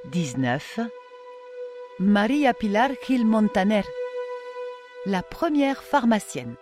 19. María Pilar Gil Montaner, la première pharmacienne.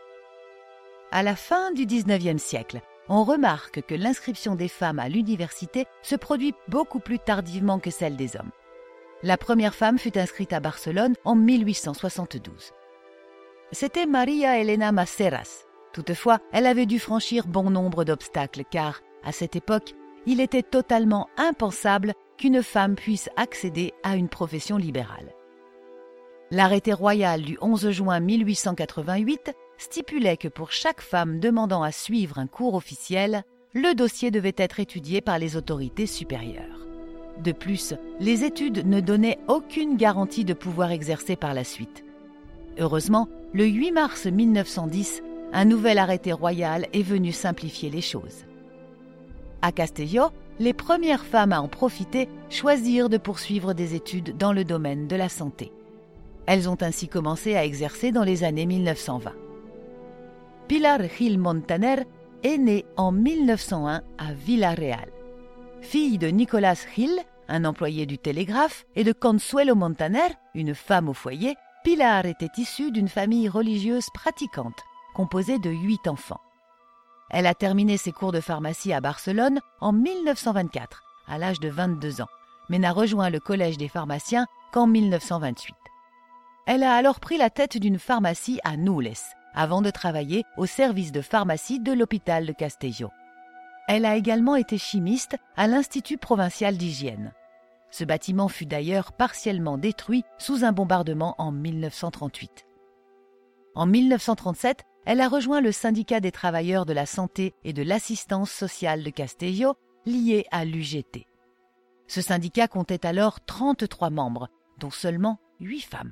À la fin du XIXe siècle, on remarque que l'inscription des femmes à l'université se produit beaucoup plus tardivement que celle des hommes. La première femme fut inscrite à Barcelone en 1872. C'était María Elena Maseras. Toutefois, elle avait dû franchir bon nombre d'obstacles car, à cette époque, il était totalement impensable qu'une femme puisse accéder à une profession libérale. L'arrêté royal du 11 juin 1888 stipulait que pour chaque femme demandant à suivre un cours officiel, le dossier devait être étudié par les autorités supérieures. De plus, les études ne donnaient aucune garantie de pouvoir exercer par la suite. Heureusement, le 8 mars 1910, un nouvel arrêté royal est venu simplifier les choses. À Castelló, les premières femmes à en profiter choisirent de poursuivre des études dans le domaine de la santé. Elles ont ainsi commencé à exercer dans les années 1920. Pilar Gil Montaner est née en 1901 à Villarreal. Fille de Nicolás Gil, un employé du télégraphe, et de Consuelo Montaner, une femme au foyer, Pilar était issue d'une famille religieuse pratiquante, composée de 8 enfants. Elle a terminé ses cours de pharmacie à Barcelone en 1924, à l'âge de 22 ans, mais n'a rejoint le collège des pharmaciens qu'en 1928. Elle a alors pris la tête d'une pharmacie à Nules, avant de travailler au service de pharmacie de l'hôpital de Castelló. Elle a également été chimiste à l'Institut provincial d'hygiène. Ce bâtiment fut d'ailleurs partiellement détruit sous un bombardement en 1938. En 1937, elle a rejoint le syndicat des travailleurs de la santé et de l'assistance sociale de Castelló, lié à l'UGT. Ce syndicat comptait alors 33 membres, dont seulement 8 femmes.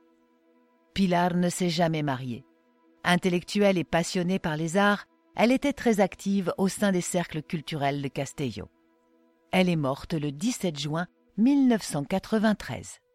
Pilar ne s'est jamais mariée. Intellectuelle et passionnée par les arts, elle était très active au sein des cercles culturels de Castelló. Elle est morte le 17 juin 1993.